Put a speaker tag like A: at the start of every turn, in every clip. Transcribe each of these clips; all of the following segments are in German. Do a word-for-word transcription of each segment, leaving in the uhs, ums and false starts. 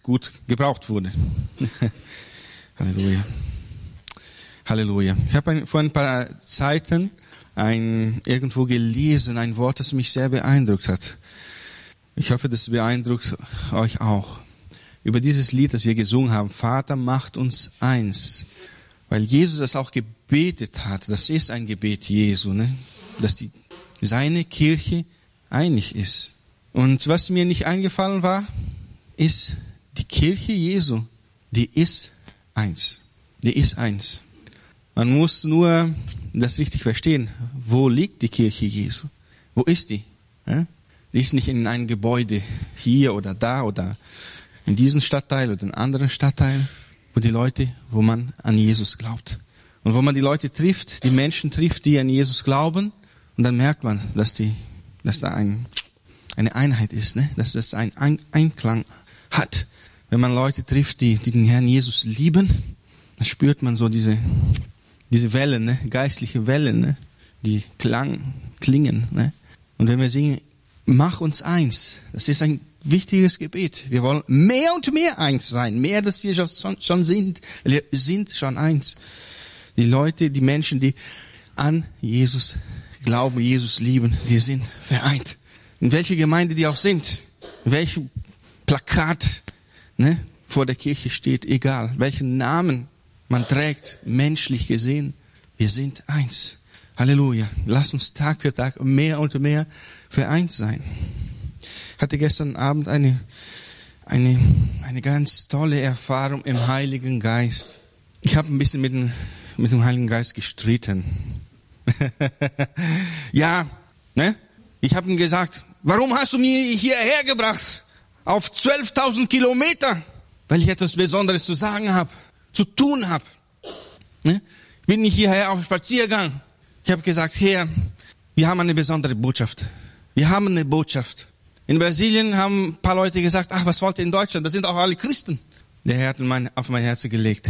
A: gut gebraucht wurde. Halleluja. Halleluja. Ich habe ein, vor ein paar Zeiten ein, irgendwo gelesen, ein Wort, das mich sehr beeindruckt hat. Ich hoffe, das beeindruckt euch auch. Über dieses Lied, das wir gesungen haben, Vater, macht uns eins. Weil Jesus das auch gebetet hat. Das ist ein Gebet Jesu, ne? Dass die, seine Kirche einig ist. Und was mir nicht eingefallen war, ist, die Kirche Jesu, die ist eins. Die ist eins. Man muss nur das richtig verstehen. Wo liegt die Kirche Jesu? Wo ist die? Ja? Die ist nicht in einem Gebäude hier oder da oder in diesem Stadtteil oder in anderen Stadtteilen, wo die Leute, wo man an Jesus glaubt. Und wo man die Leute trifft, die Menschen trifft, die an Jesus glauben, und dann merkt man, dass die, dass da ein, eine Einheit ist, ne? Dass das ein Einklang hat. Wenn man Leute trifft, die, die den Herrn Jesus lieben, dann spürt man so diese, diese Wellen, ne? Geistliche Wellen, ne? Die klang, klingen, ne? Und wenn wir singen, mach uns eins, das ist ein wichtiges Gebet. Wir wollen mehr und mehr eins sein. Mehr, dass wir schon, schon sind. Wir sind schon eins. Die Leute, die Menschen, die an Jesus glauben, Jesus lieben, die sind vereint. In welcher Gemeinde die auch sind, welchem Plakat, ne, vor der Kirche steht, egal, welchen Namen man trägt, menschlich gesehen, wir sind eins. Halleluja. Lass uns Tag für Tag mehr und mehr vereint sein. Ich hatte gestern Abend eine, eine, eine ganz tolle Erfahrung im Heiligen Geist. Ich habe ein bisschen mit dem, mit dem Heiligen Geist gestritten. ja, ne? Ich habe ihm gesagt, warum hast du mich hierher gebracht? Auf zwölftausend Kilometer? Weil ich etwas Besonderes zu sagen habe, zu tun habe. Ne? Ich bin nicht hierher auf Spaziergang. Ich habe gesagt, Herr, wir haben eine besondere Botschaft. Wir haben eine Botschaft. In Brasilien haben ein paar Leute gesagt, ach, was wollt ihr in Deutschland? Das sind auch alle Christen. Der Herr hat mein, auf mein Herz gelegt.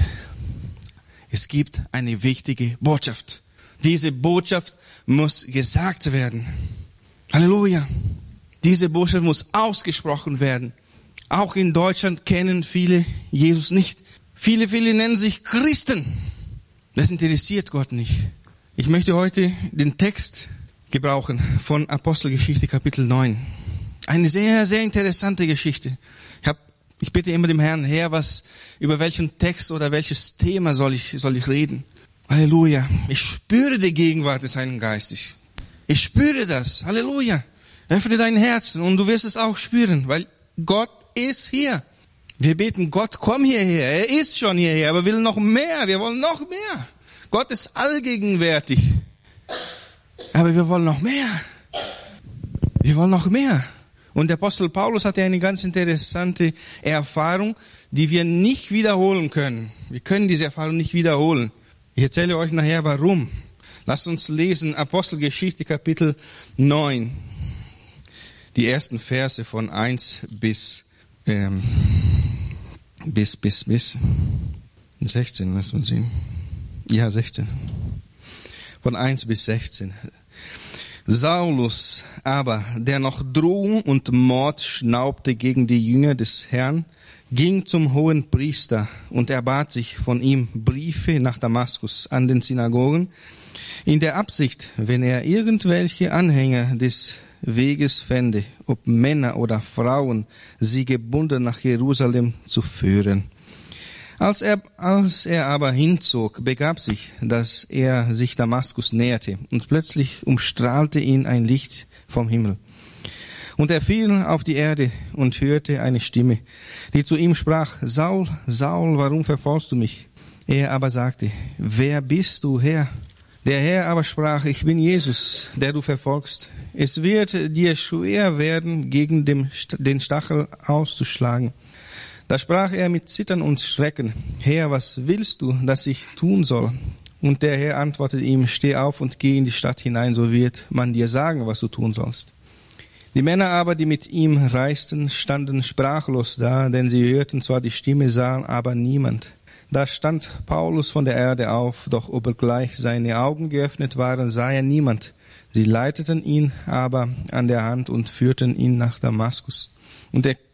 A: Es gibt eine wichtige Botschaft. Diese Botschaft muss gesagt werden. Halleluja. Diese Botschaft muss ausgesprochen werden. Auch in Deutschland kennen viele Jesus nicht. Viele, viele nennen sich Christen. Das interessiert Gott nicht. Ich möchte heute den Text gebrauchen von Apostelgeschichte Kapitel neun. Eine sehr, sehr interessante Geschichte. Ich, hab, ich bitte immer dem Herrn, Herr, was, über welchen Text oder welches Thema soll ich, soll ich reden? Halleluja. Ich spüre die Gegenwart des Heiligen Geistes. Ich, ich spüre das. Halleluja. Öffne dein Herzen und du wirst es auch spüren, weil Gott ist hier. Wir beten, Gott, komm hierher. Er ist schon hierher, aber will noch mehr. Wir wollen noch mehr. Gott ist allgegenwärtig. Aber wir wollen noch mehr. Wir wollen noch mehr. Und der Apostel Paulus hatte eine ganz interessante Erfahrung, die wir nicht wiederholen können. Wir können diese Erfahrung nicht wiederholen. Ich erzähle euch nachher, warum. Lasst uns lesen, Apostelgeschichte Kapitel neun. Die ersten Verse von eins bis, ähm, bis, bis, bis sechzehn, lasst uns sehen. Ja, sechzehn. Von eins bis sechzehn. Saulus aber, der noch Drohung und Mord schnaubte gegen die Jünger des Herrn, ging zum hohen Priester und erbat sich von ihm Briefe nach Damaskus an den Synagogen, in der Absicht, wenn er irgendwelche Anhänger des Weges fände, ob Männer oder Frauen, sie gebunden nach Jerusalem zu führen. Als er, als er aber hinzog, begab sich, dass er sich Damaskus näherte, und plötzlich umstrahlte ihn ein Licht vom Himmel. Und er fiel auf die Erde und hörte eine Stimme, die zu ihm sprach, Saul, Saul, warum verfolgst du mich? Er aber sagte, wer bist du, Herr? Der Herr aber sprach, ich bin Jesus, der du verfolgst. Es wird dir schwer werden, gegen den Stachel auszuschlagen. Da sprach er mit Zittern und Schrecken, Herr, was willst du, dass ich tun soll? Und der Herr antwortete ihm, steh auf und geh in die Stadt hinein, so wird man dir sagen, was du tun sollst. Die Männer aber, die mit ihm reisten, standen sprachlos da, denn sie hörten zwar die Stimme, sahen aber niemand. Da stand Paulus von der Erde auf, doch obgleich seine Augen geöffnet waren, sah er niemand. Sie leiteten ihn aber an der Hand und führten ihn nach Damaskus. Und er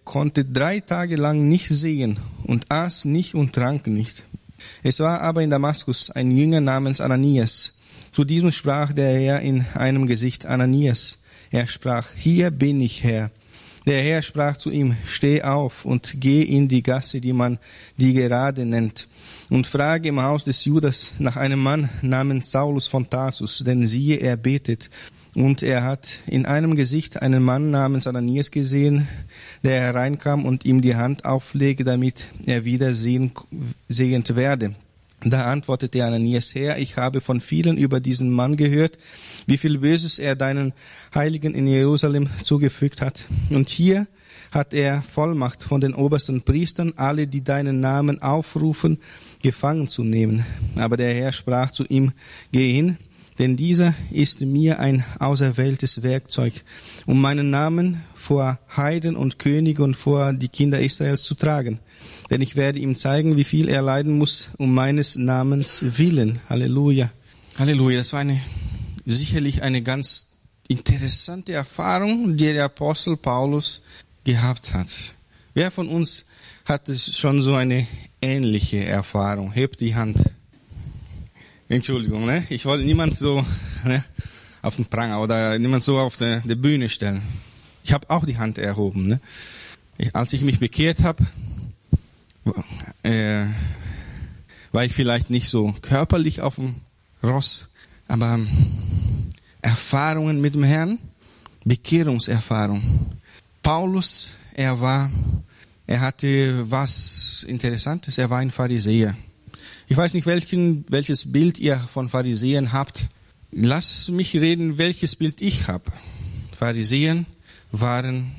A: konnte drei Tage lang nicht sehen und aß nicht und trank nicht. Es war aber in Damaskus ein Jünger namens Ananias. Zu diesem sprach der Herr in einem Gesicht: Ananias. Er sprach: Hier bin ich, Herr. Der Herr sprach zu ihm: Steh auf und geh in die Gasse, die man die Gerade nennt, und frage im Haus des Judas nach einem Mann namens Saulus von Tarsus, denn siehe, er betet. Und er hat in einem Gesicht einen Mann namens Ananias gesehen, der hereinkam und ihm die Hand auflegte, damit er wieder sehen, sehend werde. Da antwortete Ananias: Herr, ich habe von vielen über diesen Mann gehört, wie viel Böses er deinen Heiligen in Jerusalem zugefügt hat. Und hier hat er Vollmacht von den obersten Priestern, alle, die deinen Namen aufrufen, gefangen zu nehmen. Aber der Herr sprach zu ihm: Geh hin, denn dieser ist mir ein auserwähltes Werkzeug, um meinen Namen vor Heiden und Könige und vor die Kinder Israels zu tragen. Denn ich werde ihm zeigen, wie viel er leiden muss, um meines Namens willen. Halleluja. Halleluja. Das war eine, sicherlich eine ganz interessante Erfahrung, die der Apostel Paulus gehabt hat. Wer von uns hat schon so eine ähnliche Erfahrung? Hebt die Hand. Entschuldigung, ne? Ich wollte niemand so ne, auf den Pranger oder niemand so auf der, der Bühne stellen. Ich habe auch die Hand erhoben. Ne? Ich, als ich mich bekehrt habe, äh, war ich vielleicht nicht so körperlich auf dem Ross, aber Erfahrungen mit dem Herrn, Bekehrungserfahrung. Paulus, er war, er hatte was Interessantes, er war ein Pharisäer. Ich weiß nicht, welchen, welches Bild ihr von Pharisäern habt. Lasst mich reden, welches Bild ich habe. Pharisäer waren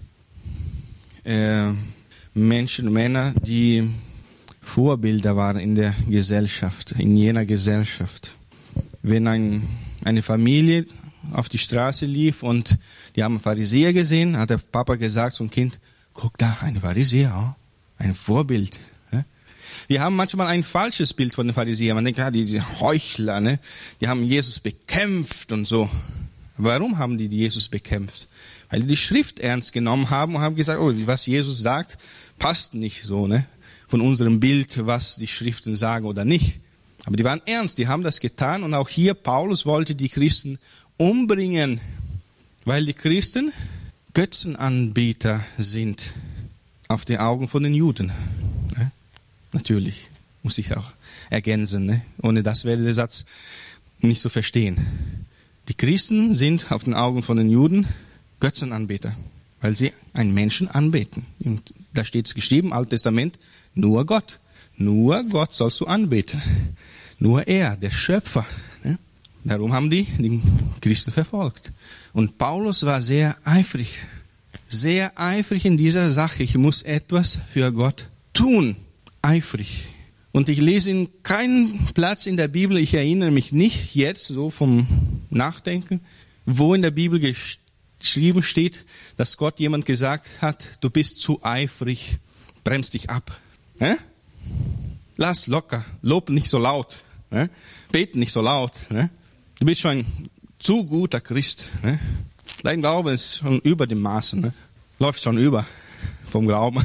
A: äh, Menschen, Männer, die Vorbilder waren in der Gesellschaft, in jener Gesellschaft. Wenn ein, eine Familie auf die Straße lief und die haben Pharisäer gesehen, hat der Papa gesagt zum Kind: Guck da, ein Pharisäer, ein Vorbild. Wir haben manchmal ein falsches Bild von den Pharisäern. Man denkt, ja, diese Heuchler, ne, die haben Jesus bekämpft und so. Warum haben die Jesus bekämpft? Weil die die Schrift ernst genommen haben und haben gesagt, oh, was Jesus sagt, passt nicht so, ne, von unserem Bild, was die Schriften sagen oder nicht. Aber die waren ernst, die haben das getan. Und auch hier, Paulus wollte die Christen umbringen, weil die Christen Götzenanbeter sind auf die Augen von den Juden. Ne? Natürlich, muss ich auch ergänzen. Ne? Ohne das werde der Satz nicht so verstehen. Die Christen sind auf den Augen von den Juden Götzenanbeter, weil sie einen Menschen anbeten. Und da steht es geschrieben, Altes Testament, nur Gott. Nur Gott sollst du anbeten. Nur er, der Schöpfer. Ne? Darum haben die die Christen verfolgt. Und Paulus war sehr eifrig. Sehr eifrig in dieser Sache. Ich muss etwas für Gott tun. Eifrig. Und ich lese in keinem Platz in der Bibel, ich erinnere mich nicht jetzt so vom Nachdenken, wo in der Bibel geschrieben steht, dass Gott jemand gesagt hat, du bist zu eifrig, bremst dich ab. Ne? Lass locker, lob nicht so laut, ne? Bete nicht so laut. Ne? Du bist schon ein zu guter Christ. Ne? Dein Glaube ist schon über dem Maßen, ne? Läuft schon über vom Glauben.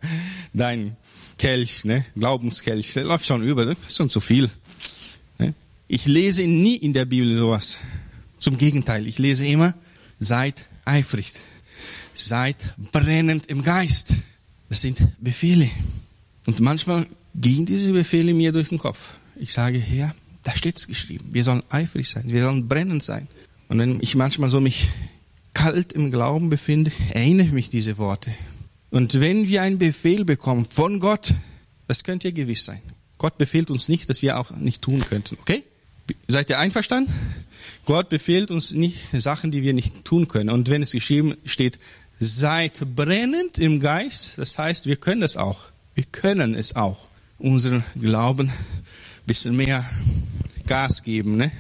A: Dein Kelch, ne? Glaubenskelch, der läuft schon über, das ist schon zu viel. Ne? Ich lese nie in der Bibel sowas. Zum Gegenteil, ich lese immer, seid eifrig, seid brennend im Geist. Das sind Befehle. Und manchmal gehen diese Befehle mir durch den Kopf. Ich sage, Herr, da steht es geschrieben, wir sollen eifrig sein, wir sollen brennend sein. Und wenn ich manchmal so mich kalt im Glauben befinde, erinnere ich mich diese Worte. Und wenn wir einen Befehl bekommen von Gott, das könnt ihr gewiss sein. Gott befiehlt uns nicht, dass wir auch nicht tun könnten. Okay? Seid ihr einverstanden? Gott befiehlt uns nicht Sachen, die wir nicht tun können. Und wenn es geschrieben steht, seid brennend im Geist, das heißt, wir können das auch. Wir können es auch. Unseren Glauben ein bisschen mehr Gas geben. Ne?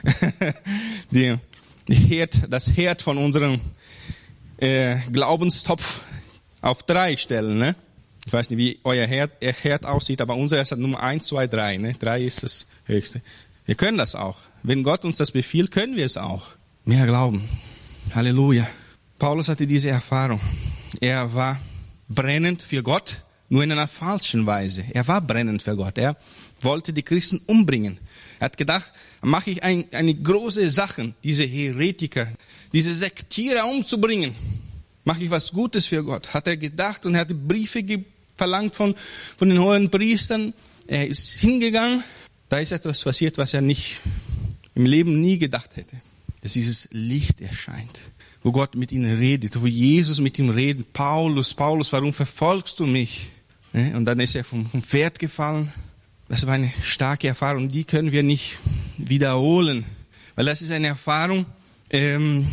A: Die, die Herd, das Herd von unserem äh, Glaubenstopf auf drei stellen, ne? Ich weiß nicht, wie euer Herd, Herd aussieht, aber unser ist Nummer eins, zwei, drei, ne? Drei ist das Höchste. Wir können das auch. Wenn Gott uns das befiehlt, können wir es auch. Mehr Glauben. Halleluja. Paulus hatte diese Erfahrung. Er war brennend für Gott, nur in einer falschen Weise. Er war brennend für Gott. Er wollte die Christen umbringen. Er hat gedacht, mache ich ein, eine große Sache, diese Heretiker, diese Sektierer umzubringen. Mache ich was Gutes für Gott, hat er gedacht, und er hat Briefe ge- verlangt von, von den hohen Priestern. Er ist hingegangen, da ist etwas passiert, was er nicht im Leben nie gedacht hätte. Dass dieses Licht erscheint, wo Gott mit ihm redet, wo Jesus mit ihm redet. Paulus, Paulus, warum verfolgst du mich? Und dann ist er vom Pferd gefallen. Das war eine starke Erfahrung, die können wir nicht wiederholen. Weil das ist eine Erfahrung, ähm,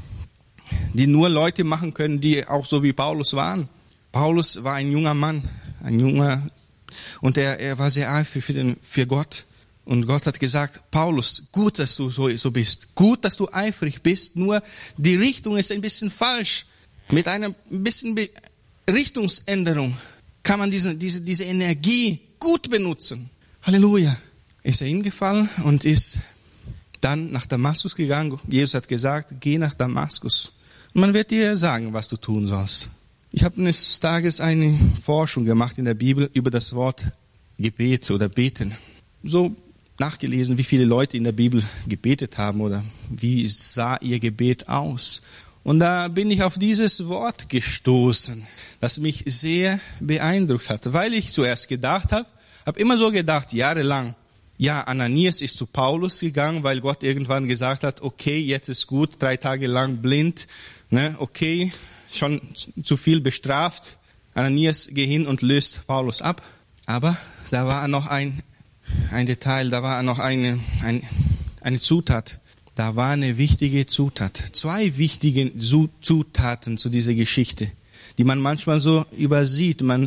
A: die nur Leute machen können, die auch so wie Paulus waren. Paulus war ein junger Mann, ein junger, und er, er war sehr eifrig für, den, für Gott. Und Gott hat gesagt, Paulus, gut, dass du so, so bist. Gut, dass du eifrig bist, nur die Richtung ist ein bisschen falsch. Mit einer ein bisschen Be- Richtungsänderung kann man diese, diese, diese Energie gut benutzen. Halleluja. Ist er hingefallen und ist dann nach Damaskus gegangen. Jesus hat gesagt, geh nach Damaskus. Und man wird dir sagen, was du tun sollst. Ich habe eines Tages eine Forschung gemacht in der Bibel über das Wort Gebet oder Beten. So nachgelesen, wie viele Leute in der Bibel gebetet haben oder wie sah ihr Gebet aus. Und da bin ich auf dieses Wort gestoßen, das mich sehr beeindruckt hat, weil ich zuerst gedacht habe, habe immer so gedacht, jahrelang, ja, Ananias ist zu Paulus gegangen, weil Gott irgendwann gesagt hat, okay, jetzt ist gut, drei Tage lang blind, ne, okay, schon zu viel bestraft. Ananias, geh hin und löst Paulus ab. Aber da war noch ein, ein Detail, da war noch eine, ein, eine Zutat. Da war eine wichtige Zutat. Zwei wichtige Zutaten zu dieser Geschichte, die man manchmal so übersieht. Man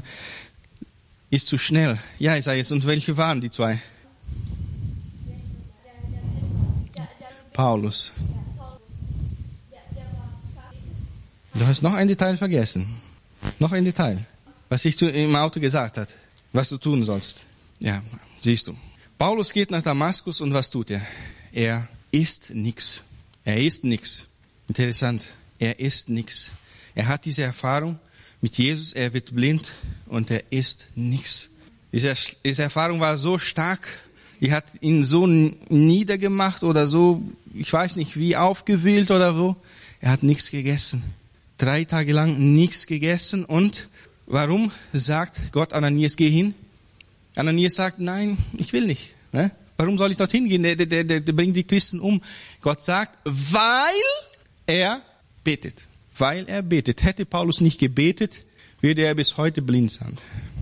A: ist zu schnell. Ja, ich sage jetzt, und welche waren die zwei? Paulus. Du hast noch ein Detail vergessen. Noch ein Detail. Was ich zu, im Auto gesagt hat. Was du tun sollst. Ja, siehst du. Paulus geht nach Damaskus und was tut er? Er isst nichts. Er isst nichts. Interessant. Er isst nichts. Er hat diese Erfahrung mit Jesus. Er wird blind und er isst nichts. Diese, diese Erfahrung war so stark. Die hat ihn so niedergemacht oder so, ich weiß nicht wie, aufgewühlt oder so. Er hat nichts gegessen. Drei Tage lang nichts gegessen. Und warum sagt Gott Ananias, geh hin? Ananias sagt, nein, ich will nicht. Ne? Warum soll ich dorthin gehen? Der, der, der, der bringt die Christen um. Gott sagt, weil er betet. Weil er betet. Hätte Paulus nicht gebetet, würde er bis heute blind sein.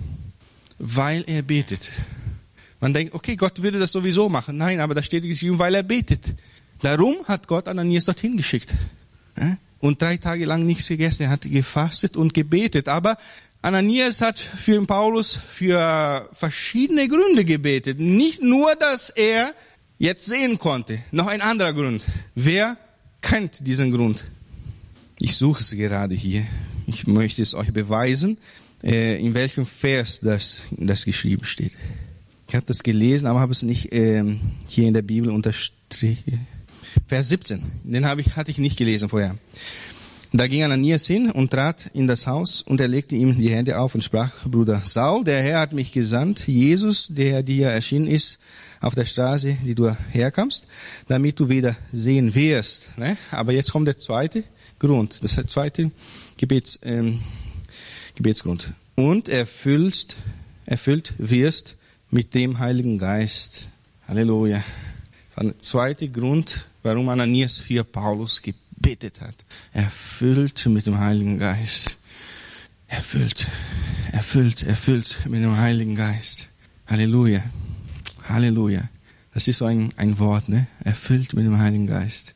A: Weil er betet. Man denkt, okay, Gott würde das sowieso machen. Nein, aber da steht geschrieben, weil er betet. Darum hat Gott Ananias dorthin geschickt. Und drei Tage lang nichts gegessen. Er hat gefastet und gebetet. Aber Ananias hat für Paulus für verschiedene Gründe gebetet. Nicht nur, dass er jetzt sehen konnte. Noch ein anderer Grund. Wer kennt diesen Grund? Ich suche es gerade hier. Ich möchte es euch beweisen, in welchem Vers das, das geschrieben steht. Ich habe das gelesen, aber habe es nicht ähm, hier in der Bibel unterstrichen. Vers siebzehn, den habe ich, hatte ich nicht gelesen vorher. Da ging Ananias hin und trat in das Haus und er legte ihm die Hände auf und sprach, Bruder Saul, der Herr hat mich gesandt, Jesus, der dir erschienen ist auf der Straße, die du herkamst, damit du wieder sehen wirst. Ne? Aber jetzt kommt der zweite Grund, das zweite Gebets, ähm, Gebetsgrund. Und erfüllst, erfüllt wirst mit dem Heiligen Geist. Halleluja. Das war der zweite Grund, warum Ananias für Paulus gebetet hat. Erfüllt mit dem Heiligen Geist. Erfüllt, erfüllt, erfüllt mit dem Heiligen Geist. Halleluja. Halleluja. Das ist so ein, ein Wort, ne? Erfüllt mit dem Heiligen Geist.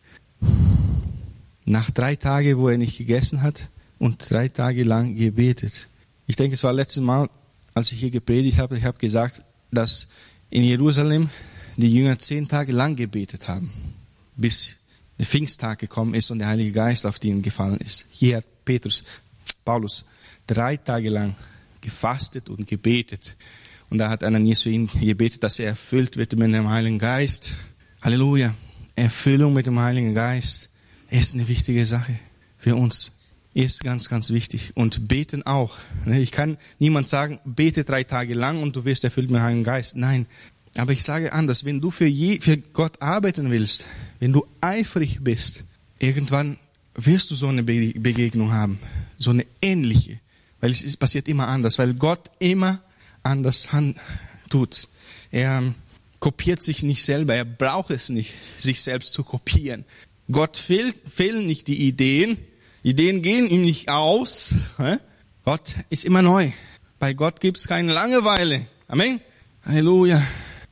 A: Nach drei Tagen, wo er nicht gegessen hat und drei Tage lang gebetet. Ich denke, es war letztes Mal, als ich hier gepredigt habe, ich habe gesagt, dass in Jerusalem die Jünger zehn Tage lang gebetet haben, bis der Pfingsttag gekommen ist und der Heilige Geist auf ihn gefallen ist. Hier hat Petrus, Paulus drei Tage lang gefastet und gebetet. Und da hat Ananias für ihn gebetet, dass er erfüllt wird mit dem Heiligen Geist. Halleluja. Erfüllung mit dem Heiligen Geist ist eine wichtige Sache für uns. ist ganz, ganz wichtig. Und beten auch. Ich kann niemand sagen, bete drei Tage lang und du wirst erfüllt mit Heiligen Geist. Nein. Aber ich sage anders, wenn du für, je, für Gott arbeiten willst, wenn du eifrig bist, irgendwann wirst du so eine Begegnung haben. So eine ähnliche. Weil es ist, passiert immer anders. Weil Gott immer anders hand, tut. Er kopiert sich nicht selber. Er braucht es nicht, sich selbst zu kopieren. Gott fehl, fehlen nicht die Ideen. Ideen gehen ihm nicht aus. Gott ist immer neu. Bei Gott gibt es keine Langeweile. Amen. Halleluja.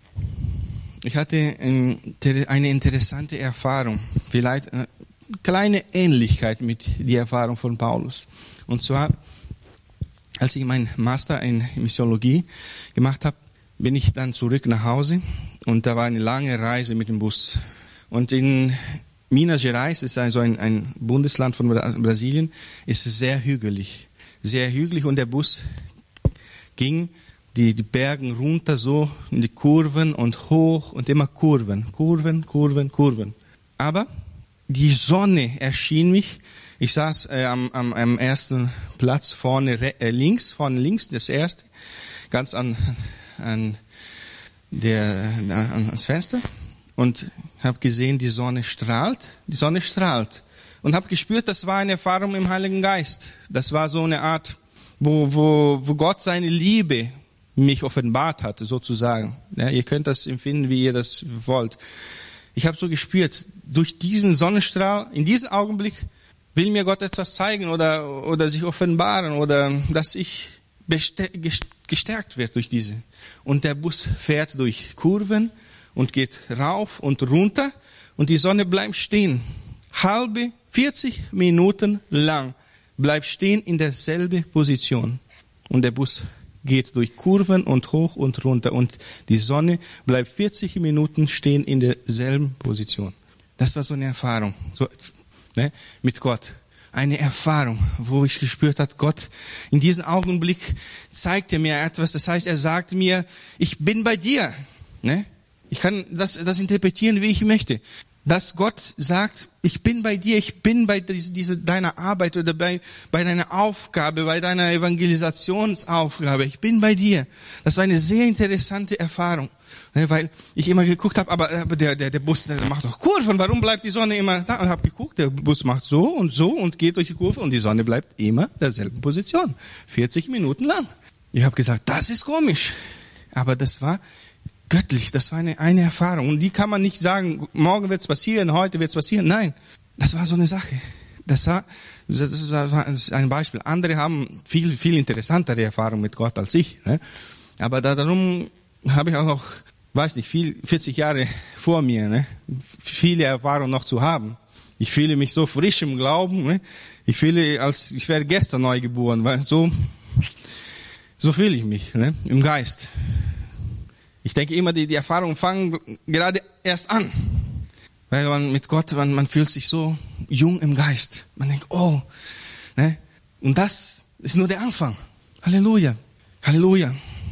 A: Ich hatte eine interessante Erfahrung. Vielleicht eine kleine Ähnlichkeit mit der Erfahrung von Paulus. Und zwar, als ich meinen Master in Missiologie gemacht habe, bin ich dann zurück nach Hause. Und da war eine lange Reise mit dem Bus. Und in Minas Gerais, ist also ein, ein Bundesland von Brasilien, ist sehr hügelig. Sehr hügelig und der Bus ging die, die Bergen runter so in die Kurven und hoch und immer Kurven, Kurven, Kurven, Kurven. Aber die Sonne erschien mich. Ich saß äh, am, am, am ersten Platz vorne äh, links, vorne links, das erste, ganz an, an der, an, ans Fenster. Und habe gesehen, die Sonne strahlt, die Sonne strahlt. Und habe gespürt, das war eine Erfahrung im Heiligen Geist. Das war so eine Art, wo, wo, wo Gott seine Liebe mich offenbart hat, sozusagen. Ja, ihr könnt das empfinden, wie ihr das wollt. Ich habe so gespürt, durch diesen Sonnenstrahl, in diesem Augenblick will mir Gott etwas zeigen oder, oder sich offenbaren oder dass ich gestärkt werde durch diese. Und der Bus fährt durch Kurven und geht rauf und runter und die Sonne bleibt stehen. Halbe, vierzig Minuten lang bleibt stehen in derselben Position. Und der Bus geht durch Kurven und hoch und runter und die Sonne bleibt vierzig Minuten stehen in derselben Position. Das war so eine Erfahrung, so, ne, mit Gott. Eine Erfahrung, wo ich gespürt habe, Gott in diesem Augenblick zeigt er mir etwas. Das heißt, er sagt mir, ich bin bei dir, ne? Ich kann das, das interpretieren, wie ich möchte. Dass Gott sagt, ich bin bei dir, ich bin bei diese, diese, deiner Arbeit oder bei, bei deiner Aufgabe, bei deiner Evangelisationsaufgabe. Ich bin bei dir. Das war eine sehr interessante Erfahrung. Weil ich immer geguckt habe, aber, aber der, der, der Bus der macht doch Kurven, warum bleibt die Sonne immer da? Und habe geguckt, der Bus macht so und so und geht durch die Kurve und die Sonne bleibt immer in derselben Position. vierzig Minuten lang. Ich habe gesagt, das ist komisch. Aber das war göttlich, das war eine, eine Erfahrung. Und die kann man nicht sagen, morgen wird es passieren, heute wird es passieren. Nein, das war so eine Sache. Das war, das war ein Beispiel. Andere haben viel, viel interessantere Erfahrungen mit Gott als ich. Ne? Aber darum habe ich auch noch, weiß nicht, viel, vierzig Jahre vor mir, ne? Viele Erfahrungen noch zu haben. Ich fühle mich so frisch im Glauben. Ne? Ich fühle, als ich wäre gestern neu geboren, weil so, so fühle ich mich, ne? Im Geist. Ich denke immer, die, die Erfahrungen fangen gerade erst an. Weil man mit Gott, man, man fühlt sich so jung im Geist. Man denkt, oh, ne? Und das ist nur der Anfang. Halleluja. Halleluja.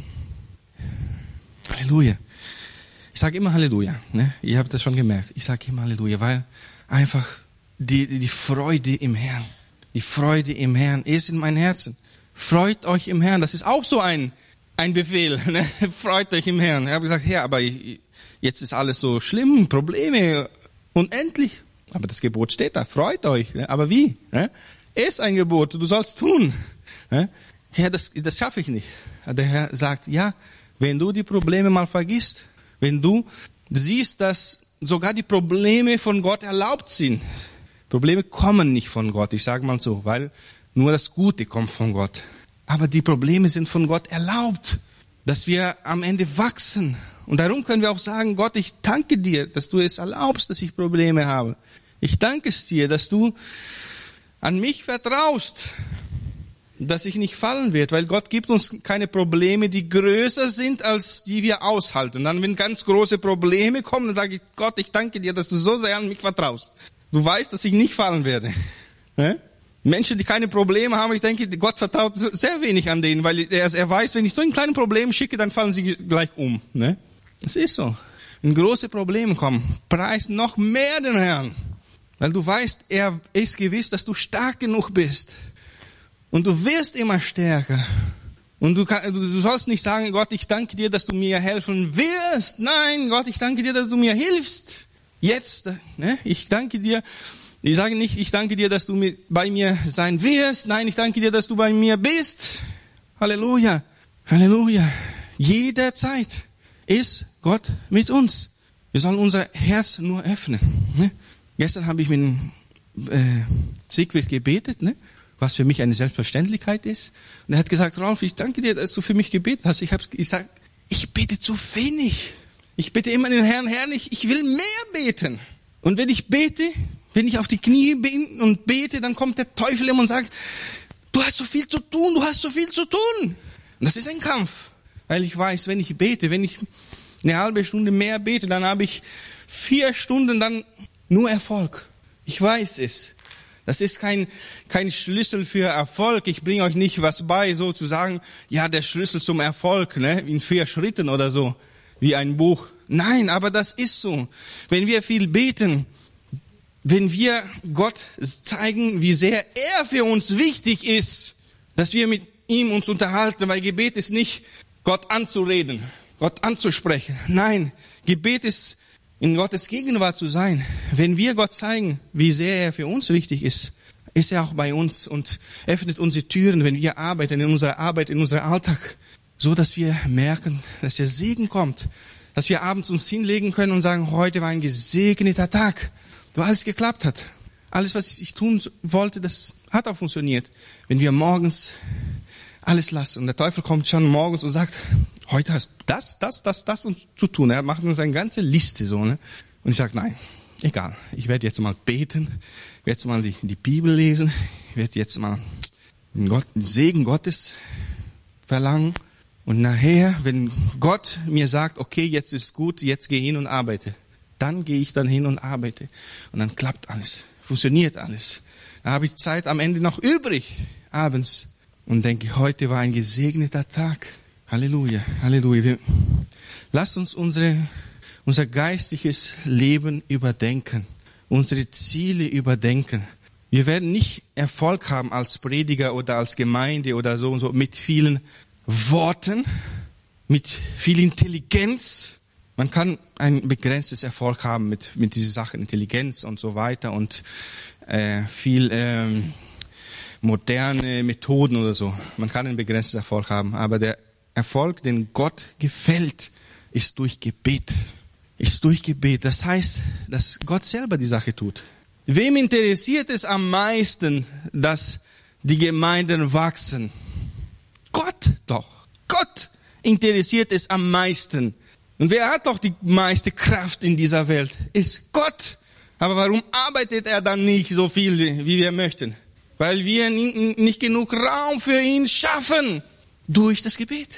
A: Halleluja. Ich sage immer Halleluja. Ne? Ihr habt das schon gemerkt. Ich sage immer Halleluja, weil einfach die, die, die Freude im Herrn, die Freude im Herrn ist in meinem Herzen. Freut euch im Herrn. Das ist auch so ein Ein Befehl, ne? Freut euch im Herrn. Ich habe gesagt, Herr, aber jetzt ist alles so schlimm, Probleme, unendlich. Aber das Gebot steht da, freut euch. Ne? Aber wie? Ne? Ist ein Gebot, du sollst tun. Ne? Herr, das, das schaffe ich nicht. Der Herr sagt, ja, wenn du die Probleme mal vergisst, wenn du siehst, dass sogar die Probleme von Gott erlaubt sind. Probleme kommen nicht von Gott, ich sage mal so, weil nur das Gute kommt von Gott. Aber die Probleme sind von Gott erlaubt, dass wir am Ende wachsen. Und darum können wir auch sagen, Gott, ich danke dir, dass du es erlaubst, dass ich Probleme habe. Ich danke es dir, dass du an mich vertraust, dass ich nicht fallen werde, weil Gott gibt uns keine Probleme, die größer sind, als die wir aushalten. Dann, wenn ganz große Probleme kommen, dann sage ich, Gott, ich danke dir, dass du so sehr an mich vertraust. Du weißt, dass ich nicht fallen werde. Ne? Menschen, die keine Probleme haben, ich denke, Gott vertraut sehr wenig an denen, weil er, er weiß, wenn ich so ein kleines Problem schicke, dann fallen sie gleich um. Ne? Das ist so. Wenn große Probleme kommen, preis noch mehr den Herrn. Weil du weißt, er ist gewiss, dass du stark genug bist. Und du wirst immer stärker. Und du, kann, du sollst nicht sagen, Gott, ich danke dir, dass du mir helfen wirst. Nein, Gott, ich danke dir, dass du mir hilfst. Jetzt, ne? Ich danke dir. Ich sage nicht, ich danke dir, dass du mit, bei mir sein wirst. Nein, ich danke dir, dass du bei mir bist. Halleluja. Halleluja. Jederzeit ist Gott mit uns. Wir sollen unser Herz nur öffnen. Ne? Gestern habe ich mit äh, Siegfried gebetet, ne? Was für mich eine Selbstverständlichkeit ist. Und er hat gesagt, Ralf, ich danke dir, dass du für mich gebetet hast. Ich habe gesagt, ich bete zu wenig. Ich bete immer den Herrn, Herrn, ich, ich will mehr beten. Und wenn ich bete, wenn ich auf die Knie bin und bete, dann kommt der Teufel immer und sagt, du hast so viel zu tun, du hast so viel zu tun. Und das ist ein Kampf. Weil ich weiß, wenn ich bete, wenn ich eine halbe Stunde mehr bete, dann habe ich vier Stunden dann nur Erfolg. Ich weiß es. Das ist kein, kein Schlüssel für Erfolg. Ich bringe euch nicht was bei, so zu sagen, ja, der Schlüssel zum Erfolg, ne, in vier Schritten oder so, wie ein Buch. Nein, aber das ist so. Wenn wir viel beten, wenn wir Gott zeigen, wie sehr er für uns wichtig ist, dass wir mit ihm uns unterhalten, weil Gebet ist nicht, Gott anzureden, Gott anzusprechen. Nein, Gebet ist, in Gottes Gegenwart zu sein. Wenn wir Gott zeigen, wie sehr er für uns wichtig ist, ist er auch bei uns und öffnet unsere Türen, wenn wir arbeiten, in unserer Arbeit, in unserem Alltag, so dass wir merken, dass der Segen kommt, dass wir abends uns hinlegen können und sagen, heute war ein gesegneter Tag, wo alles geklappt hat. Alles, was ich tun wollte, das hat auch funktioniert. Wenn wir morgens alles lassen und der Teufel kommt schon morgens und sagt, heute hast du das, das, das, das und zu tun. Er macht uns eine ganze Liste so, ne? Und ich sage, nein, egal. Ich werde jetzt mal beten, ich werde jetzt mal die, die Bibel lesen, ich werde jetzt mal den, Gott, den Segen Gottes verlangen. Und nachher, wenn Gott mir sagt, okay, jetzt ist gut, jetzt geh hin und arbeite, dann gehe ich dann hin und arbeite. Und dann klappt alles, funktioniert alles. Da habe ich Zeit am Ende noch übrig, abends. Und denke, heute war ein gesegneter Tag. Halleluja, Halleluja. Wir, lasst uns unsere, unser geistliches Leben überdenken, unsere Ziele überdenken. Wir werden nicht Erfolg haben als Prediger oder als Gemeinde oder so und so mit vielen Worten, mit viel Intelligenz. Man kann ein begrenztes Erfolg haben mit mit diesen Sachen, Intelligenz und so weiter und äh, viel ähm, moderne Methoden oder so. Man kann einen begrenzten Erfolg haben, aber der Erfolg, den Gott gefällt, ist durch Gebet. Ist durch Gebet. Das heißt, dass Gott selber die Sache tut. Wem interessiert es am meisten, dass die Gemeinden wachsen? Gott doch. Gott interessiert es am meisten. Und wer hat doch die meiste Kraft in dieser Welt? Ist Gott. Aber warum arbeitet er dann nicht so viel, wie wir möchten? Weil wir nicht genug Raum für ihn schaffen. Durch das Gebet.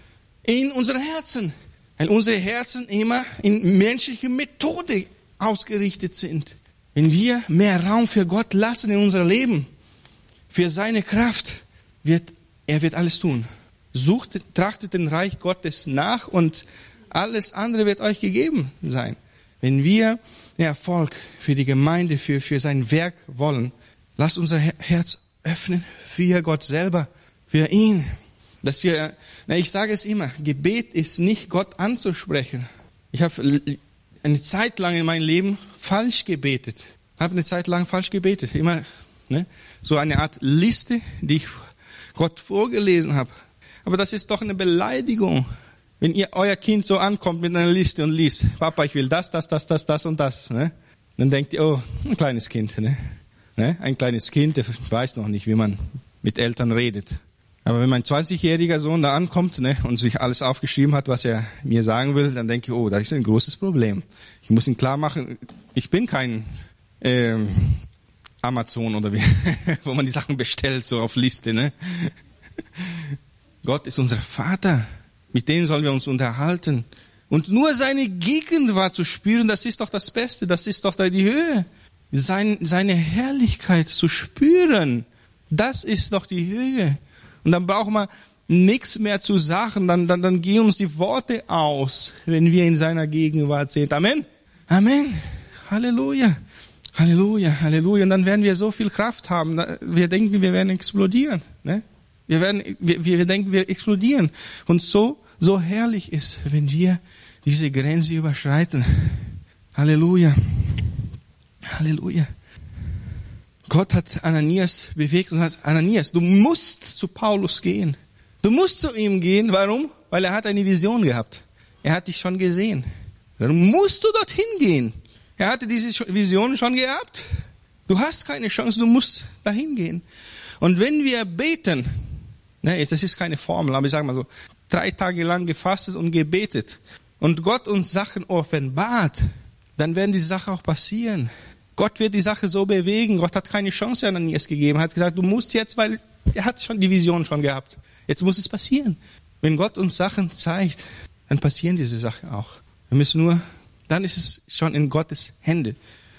A: In unseren Herzen. Weil unsere Herzen immer in menschliche Methode ausgerichtet sind. Wenn wir mehr Raum für Gott lassen in unser Leben, für seine Kraft, wird, er wird alles tun. Sucht, trachtet den Reich Gottes nach und alles andere wird euch gegeben sein. Wenn wir den Erfolg für die Gemeinde, für, für sein Werk wollen, lasst unser Herz öffnen für Gott selber, für ihn. Dass wir, na, ich sage es immer, Gebet ist nicht Gott anzusprechen. Ich habe eine Zeit lang in meinem Leben falsch gebetet. Habe eine Zeit lang falsch gebetet. Immer, ne, so eine Art Liste, die ich Gott vorgelesen habe. Aber das ist doch eine Beleidigung. Wenn ihr euer Kind so ankommt mit einer Liste und liest, Papa, ich will das, das, das, das, das und das, ne? Dann denkt ihr, oh, ein kleines Kind, ne? Ne? Ein kleines Kind, der weiß noch nicht, wie man mit Eltern redet. Aber wenn mein zwanzigjähriger Sohn da ankommt, ne, und sich alles aufgeschrieben hat, was er mir sagen will, dann denke ich, oh, das ist ein großes Problem. Ich muss ihm klar machen, ich bin kein ähm, Amazon oder wie, wo man die Sachen bestellt, so auf Liste, ne? Gott ist unser Vater. Mit dem sollen wir uns unterhalten. Und nur seine Gegenwart zu spüren, das ist doch das Beste, das ist doch die Höhe. Sein, seine Herrlichkeit zu spüren, das ist doch die Höhe. Und dann brauchen wir nichts mehr zu sagen, dann, dann, dann gehen uns die Worte aus, wenn wir in seiner Gegenwart sind. Amen. Amen. Halleluja. Halleluja, Halleluja. Und dann werden wir so viel Kraft haben. Wir denken, wir werden explodieren. Ne? Wir werden, wir, wir denken, wir explodieren. Und so, so herrlich ist, wenn wir diese Grenze überschreiten. Halleluja. Halleluja. Gott hat Ananias bewegt und hat, Ananias, du musst zu Paulus gehen. Du musst zu ihm gehen. Warum? Weil er hat eine Vision gehabt. Er hat dich schon gesehen. Darum musst du dorthin gehen. Er hatte diese Vision schon gehabt. Du hast keine Chance, du musst dahin gehen. Und wenn wir beten, ne, das ist keine Formel, aber ich sage mal so, drei Tage lang gefastet und gebetet und Gott uns Sachen offenbart, dann werden diese Sachen auch passieren. Gott wird die Sache so bewegen. Gott hat keine Chance an Ananias gegeben. Er hat gesagt, du musst jetzt, weil er hat schon die Vision schon gehabt. Jetzt muss es passieren. Wenn Gott uns Sachen zeigt, dann passieren diese Sachen auch. Wir müssen nur, dann ist es schon in Gottes Hände.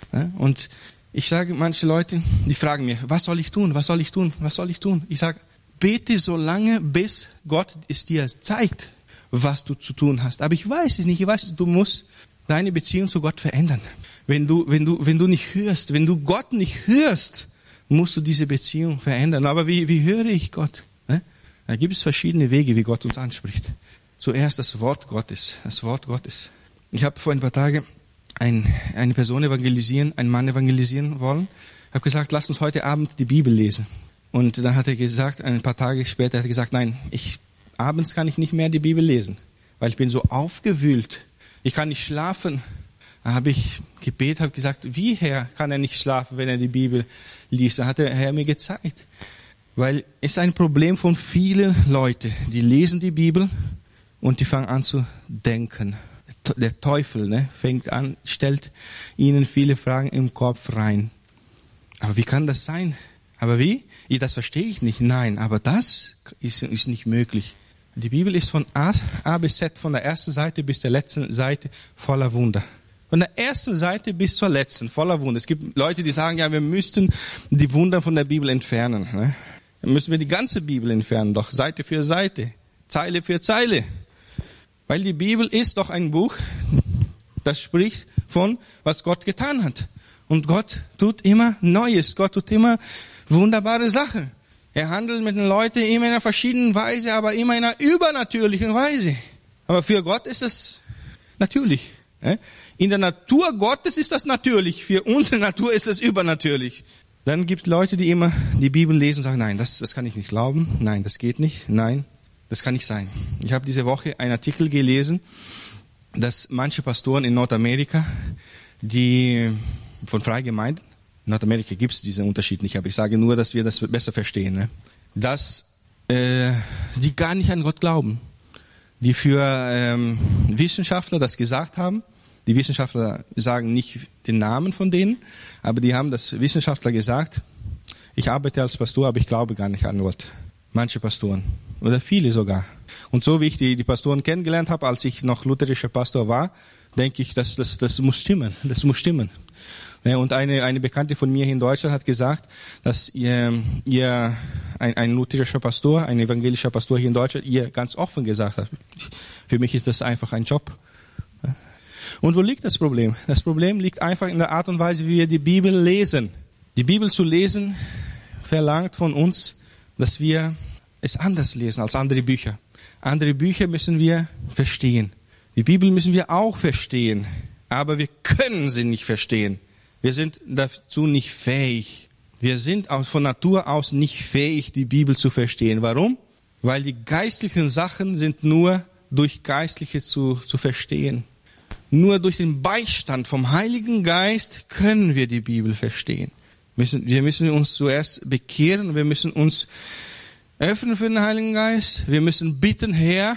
A: Und ich sage, manche Leute, die fragen mir, was soll ich tun, was soll ich tun, was soll ich tun? Ich sage, bete so lange, bis Gott es dir zeigt, was du zu tun hast. Aber ich weiß es nicht, ich weiß, du musst deine Beziehung zu Gott verändern. Wenn du, wenn du, wenn du nicht hörst, wenn du Gott nicht hörst, musst du diese Beziehung verändern. Aber wie, wie höre ich Gott? Da gibt es verschiedene Wege, wie Gott uns anspricht. Zuerst das Wort Gottes, das Wort Gottes. Ich habe vor ein paar Tagen ein, eine Person evangelisieren, einen Mann evangelisieren wollen. Ich habe gesagt, lass uns heute Abend die Bibel lesen. Und dann hat er gesagt, ein paar Tage später hat er gesagt, nein, ich, abends kann ich nicht mehr die Bibel lesen, weil ich bin so aufgewühlt. Ich kann nicht schlafen. Da habe ich gebetet, habe gesagt, wie Herr kann er nicht schlafen, wenn er die Bibel liest? Da hat der Herr mir gezeigt. Weil es ist ein Problem von vielen Leuten, die lesen die Bibel und die fangen an zu denken. Der Teufel ne, fängt an, stellt ihnen viele Fragen im Kopf rein. Aber wie kann das sein? Aber wie? Ja, das verstehe ich nicht. Nein, aber das ist, ist nicht möglich. Die Bibel ist von A, A bis Z, von der ersten Seite bis der letzten Seite voller Wunder. Von der ersten Seite bis zur letzten, voller Wunder. Es gibt Leute, die sagen, ja, wir müssten die Wunder von der Bibel entfernen. Ne? Dann müssen wir die ganze Bibel entfernen, doch Seite für Seite, Zeile für Zeile. Weil die Bibel ist doch ein Buch, das spricht von, was Gott getan hat. Und Gott tut immer Neues, Gott tut immer wunderbare Sachen. Er handelt mit den Leuten immer in einer verschiedenen Weise, aber immer in einer übernatürlichen Weise. Aber für Gott ist es natürlich. In der Natur Gottes ist das natürlich, für unsere Natur ist es übernatürlich. Dann gibt es Leute, die immer die Bibel lesen und sagen, nein, das, das kann ich nicht glauben, nein, das geht nicht, nein, das kann nicht sein. Ich habe diese Woche einen Artikel gelesen, dass manche Pastoren in Nordamerika, die von Freigemeinden, in Nordamerika gibt es diesen Unterschied nicht, aber ich sage nur, dass wir das besser verstehen, ne? dass äh, die gar nicht an Gott glauben, die für ähm, Wissenschaftler das gesagt haben. Die Wissenschaftler sagen nicht den Namen von denen, aber die haben das Wissenschaftler gesagt, ich arbeite als Pastor, aber ich glaube gar nicht an Gott. Manche Pastoren oder viele sogar. Und so wie ich die, die Pastoren kennengelernt habe, als ich noch lutherischer Pastor war, denke ich, das, das, das muss stimmen, das muss stimmen. Und eine, eine Bekannte von mir hier in Deutschland hat gesagt, dass ihr, ihr ein, ein lutherischer Pastor, ein evangelischer Pastor hier in Deutschland, ihr ganz offen gesagt hat, für mich ist das einfach ein Job. Und wo liegt das Problem? Das Problem liegt einfach in der Art und Weise, wie wir die Bibel lesen. Die Bibel zu lesen verlangt von uns, dass wir es anders lesen als andere Bücher. Andere Bücher müssen wir verstehen. Die Bibel müssen wir auch verstehen, aber wir können sie nicht verstehen. Wir sind dazu nicht fähig. Wir sind von Natur aus nicht fähig, die Bibel zu verstehen. Warum? Weil die geistlichen Sachen sind nur durch Geistliche zu, zu verstehen. Nur durch den Beistand vom Heiligen Geist können wir die Bibel verstehen. Wir müssen uns zuerst bekehren, wir müssen uns öffnen für den Heiligen Geist. Wir müssen bitten, Herr,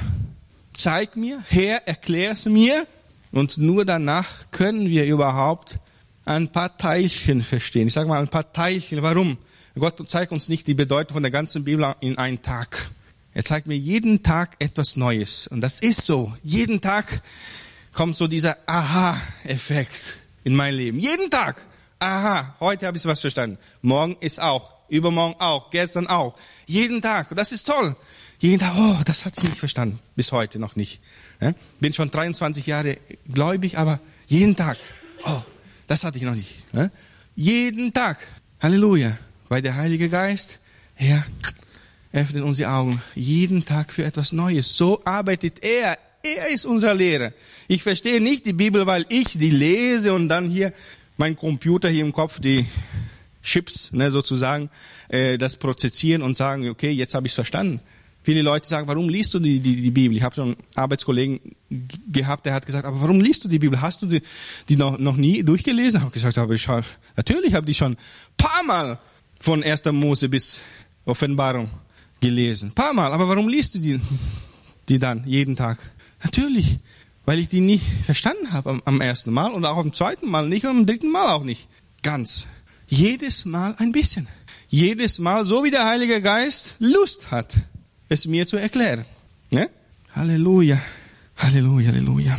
A: zeig mir, Herr, erklär es mir. Und nur danach können wir überhaupt ein paar Teilchen verstehen. Ich sage mal ein paar Teilchen. Warum? Gott zeigt uns nicht die Bedeutung von der ganzen Bibel in einem Tag. Er zeigt mir jeden Tag etwas Neues. Und das ist so. Jeden Tag kommt so dieser Aha-Effekt in mein Leben. Jeden Tag. Aha, heute habe ich was verstanden. Morgen ist auch. Übermorgen auch. Gestern auch. Jeden Tag. Das ist toll. Jeden Tag, oh, das hatte ich nicht verstanden. Bis heute noch nicht. Bin schon dreiundzwanzig Jahre gläubig, aber jeden Tag, oh, das hatte ich noch nicht. Jeden Tag. Halleluja. Weil der Heilige Geist, er öffnet unsere Augen jeden Tag für etwas Neues. So arbeitet er. Er ist unser Lehrer. Ich verstehe nicht die Bibel, weil ich die lese und dann hier mein Computer hier im Kopf, die Chips, ne, sozusagen, äh, das prozessieren und sagen, okay, jetzt habe ich es verstanden. Viele Leute sagen, warum liest du die, die, die Bibel? Ich habe schon einen Arbeitskollegen g- gehabt, der hat gesagt, aber warum liest du die Bibel? Hast du die, die noch, noch nie durchgelesen? Ich habe gesagt, aber ich schon, natürlich habe ich schon ein paar Mal von erster Mose bis Offenbarung gelesen. Ein paar Mal. Aber warum liest du die, die dann jeden Tag? Natürlich, weil ich die nicht verstanden habe am, am ersten Mal und auch am zweiten Mal nicht und am dritten Mal auch nicht. Ganz. Jedes Mal ein bisschen. Jedes Mal, so wie der Heilige Geist Lust hat, es mir zu erklären. Ne? Halleluja. Halleluja, Halleluja.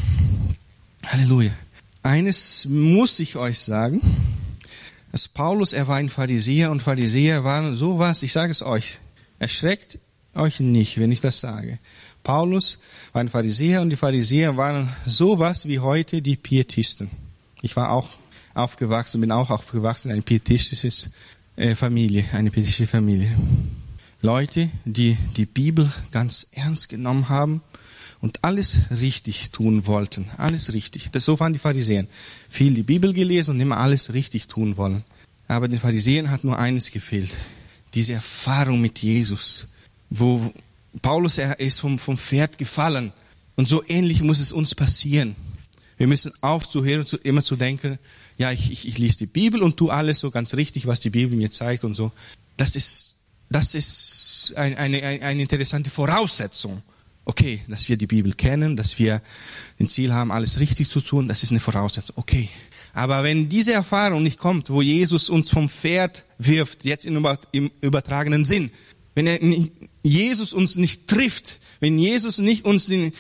A: Halleluja. Eines muss ich euch sagen, dass Paulus, er war ein Pharisäer und Pharisäer waren sowas, ich sage es euch, erschreckt euch nicht, wenn ich das sage. Paulus war ein Pharisäer und die Pharisäer waren sowas wie heute die Pietisten. Ich war auch aufgewachsen, bin auch aufgewachsen in einer pietistischen äh, Familie, eine pietistische Familie. Leute, die die Bibel ganz ernst genommen haben und alles richtig tun wollten. Alles richtig. Das, so waren die Pharisäer. Viel die Bibel gelesen und immer alles richtig tun wollen. Aber den Pharisäern hat nur eines gefehlt. Diese Erfahrung mit Jesus. Wo Paulus, er ist vom, vom Pferd gefallen. Und so ähnlich muss es uns passieren. Wir müssen aufzuhören und immer zu denken, ja, ich, ich, ich lese die Bibel und tu alles so ganz richtig, was die Bibel mir zeigt und so. Das ist, das ist ein, eine, eine interessante Voraussetzung. Okay, dass wir die Bibel kennen, dass wir ein Ziel haben, alles richtig zu tun, das ist eine Voraussetzung. Okay. Aber wenn diese Erfahrung nicht kommt, wo Jesus uns vom Pferd wirft, jetzt im übertragenen Sinn, wenn er nicht, Jesus uns nicht trifft, wenn Jesus nicht uns den,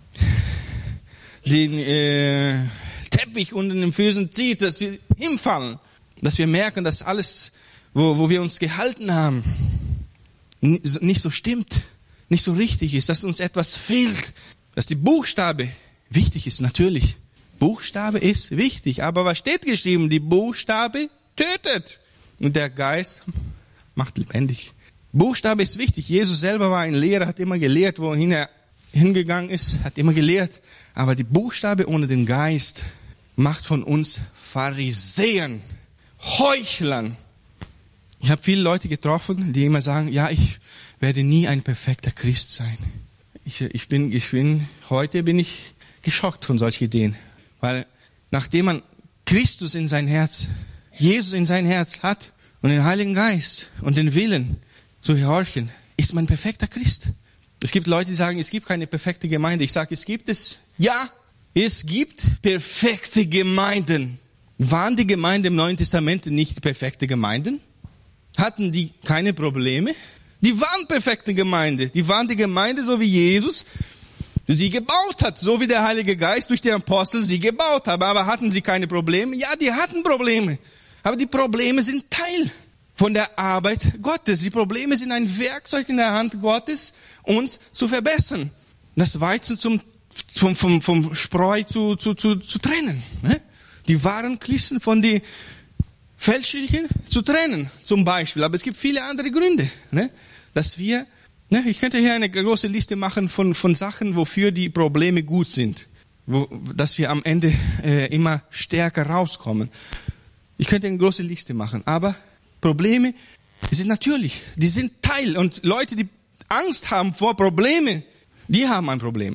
A: den äh, Teppich unter den Füßen zieht, dass wir hinfallen, dass wir merken, dass alles, wo, wo wir uns gehalten haben, nicht so stimmt, nicht so richtig ist, dass uns etwas fehlt, dass die Buchstabe wichtig ist, natürlich. Buchstabe ist wichtig, aber was steht geschrieben? Die Buchstabe tötet und der Geist macht lebendig. Buchstabe ist wichtig. Jesus selber war ein Lehrer, hat immer gelehrt, wohin er hingegangen ist, hat immer gelehrt. Aber die Buchstabe ohne den Geist macht von uns Pharisäern, Heuchlern. Ich habe viele Leute getroffen, die immer sagen, ja, ich werde nie ein perfekter Christ sein. Ich, ich bin, ich bin, heute bin ich geschockt von solchen Ideen. Weil nachdem man Christus in sein Herz, Jesus in sein Herz hat und den Heiligen Geist und den Willen zu gehorchen, ist man ein perfekter Christ. Es gibt Leute, die sagen, es gibt keine perfekte Gemeinde. Ich sage, es gibt es. Ja, es gibt perfekte Gemeinden. Waren die Gemeinden im Neuen Testament nicht perfekte Gemeinden? Hatten die keine Probleme? Die waren perfekte Gemeinde. Die waren die Gemeinde, so wie Jesus sie gebaut hat, so wie der Heilige Geist durch die Apostel sie gebaut hat. Aber hatten sie keine Probleme? Ja, die hatten Probleme. Aber die Probleme sind Teil von der Arbeit Gottes. Die Probleme sind ein Werkzeug in der Hand Gottes, uns zu verbessern. Das Weizen zum, vom, vom, vom Spreu zu, zu, zu, zu trennen. Ne? Die wahren Christen von den fälschlichen zu trennen, zum Beispiel. Aber es gibt viele andere Gründe, ne? Dass wir, ne? Ich könnte hier eine große Liste machen von, von Sachen, wofür die Probleme gut sind. Wo, dass wir am Ende äh, immer stärker rauskommen. Ich könnte eine große Liste machen, aber Probleme sind natürlich, die sind Teil. Und Leute, die Angst haben vor Problemen, die haben ein Problem.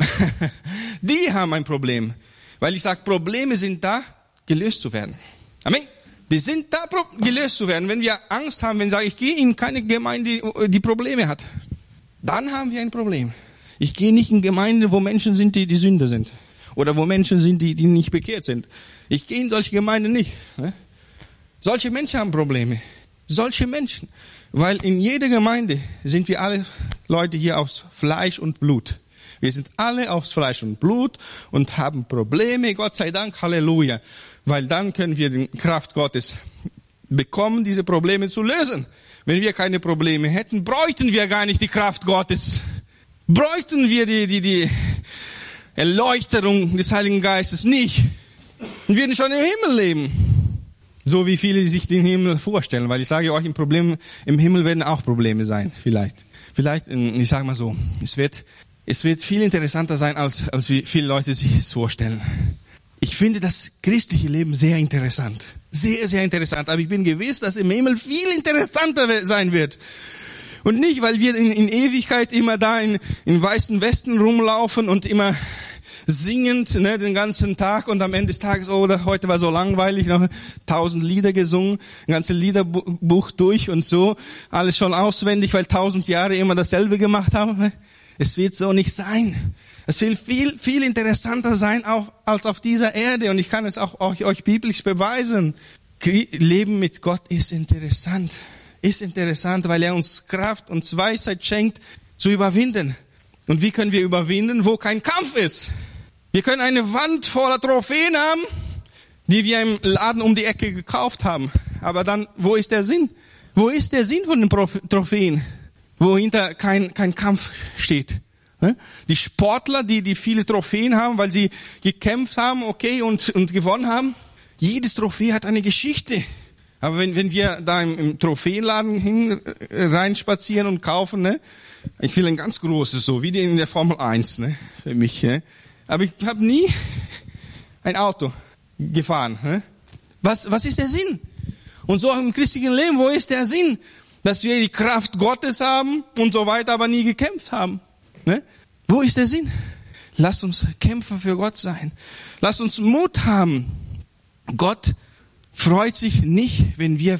A: Die haben ein Problem. Weil ich sage, Probleme sind da, gelöst zu werden. Amen. Die sind da, gelöst zu werden. Wenn wir Angst haben, wenn ich sage, ich gehe in keine Gemeinde, die Probleme hat, dann haben wir ein Problem. Ich gehe nicht in Gemeinden, wo Menschen sind, die die Sünder sind. Oder wo Menschen sind, die, die nicht bekehrt sind. Ich gehe in solche Gemeinden nicht. Ne? Solche Menschen haben Probleme. Solche Menschen. Weil in jeder Gemeinde sind wir alle Leute hier aus Fleisch und Blut. Wir sind alle aus Fleisch und Blut und haben Probleme. Gott sei Dank, Halleluja. Weil dann können wir die Kraft Gottes bekommen, diese Probleme zu lösen. Wenn wir keine Probleme hätten, bräuchten wir gar nicht die Kraft Gottes. Bräuchten wir die, die, die Erleuchtung des Heiligen Geistes nicht. Wir würden schon im Himmel leben. So wie viele sich den Himmel vorstellen. Weil ich sage euch, im Problem, im Himmel werden auch Probleme sein. Vielleicht. Vielleicht, ich sage mal so, es wird, es wird viel interessanter sein, als, als wie viele Leute sich es vorstellen. Ich finde das christliche Leben sehr interessant. Sehr, sehr interessant. Aber ich bin gewiss, dass im Himmel viel interessanter sein wird. Und nicht, weil wir in, in Ewigkeit immer da in, in weißen Westen rumlaufen und immer singend, ne, den ganzen Tag und am Ende des Tages, oh, heute war so langweilig, noch tausend Lieder gesungen, ein ganzes Liederbuch durch und so, alles schon auswendig, weil tausend Jahre immer dasselbe gemacht haben. Es wird so nicht sein. Es will viel, viel interessanter sein auch als auf dieser Erde und ich kann es auch euch, euch biblisch beweisen. Leben mit Gott ist interessant. Ist interessant, weil er uns Kraft und Weisheit schenkt, zu überwinden. Und wie können wir überwinden, wo kein Kampf ist? Wir können eine Wand voller Trophäen haben, die wir im Laden um die Ecke gekauft haben. Aber dann, wo ist der Sinn? Wo ist der Sinn von den Trophäen? Wo hinter kein, kein Kampf steht. Die Sportler, die, die viele Trophäen haben, weil sie gekämpft haben, okay, und, und gewonnen haben. Jedes Trophäe hat eine Geschichte. Aber wenn, wenn wir da im, im Trophäenladen hin, äh, reinspazieren und kaufen, ne, ich will ein ganz großes, so wie in der Formel eins, ne, für mich, ne. Aber ich habe nie ein Auto gefahren, ne. Was, was ist der Sinn? Und so auch im christlichen Leben, wo ist der Sinn? Dass wir die Kraft Gottes haben und so weiter, aber nie gekämpft haben, ne. Wo ist der Sinn? Lass uns Kämpfer für Gott sein. Lass uns Mut haben. Gott freut sich nicht, wenn wir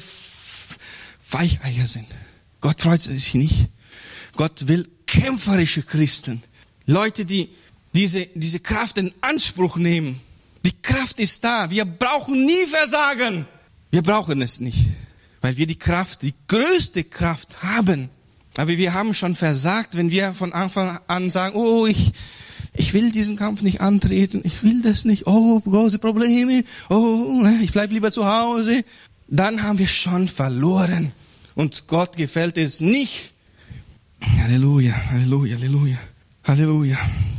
A: Weicheier sind. Gott freut sich nicht. Gott will kämpferische Christen. Leute, die diese, diese Kraft in Anspruch nehmen. Die Kraft ist da. Wir brauchen nie versagen. Wir brauchen es nicht. Weil wir die Kraft, die größte Kraft haben. Aber wir haben schon versagt, wenn wir von Anfang an sagen, oh, ich, ich will diesen Kampf nicht antreten, ich will das nicht, oh, große Probleme, oh, ich bleib lieber zu Hause. Dann haben wir schon verloren. Und Gott gefällt es nicht. Halleluja, Halleluja, Halleluja, Halleluja.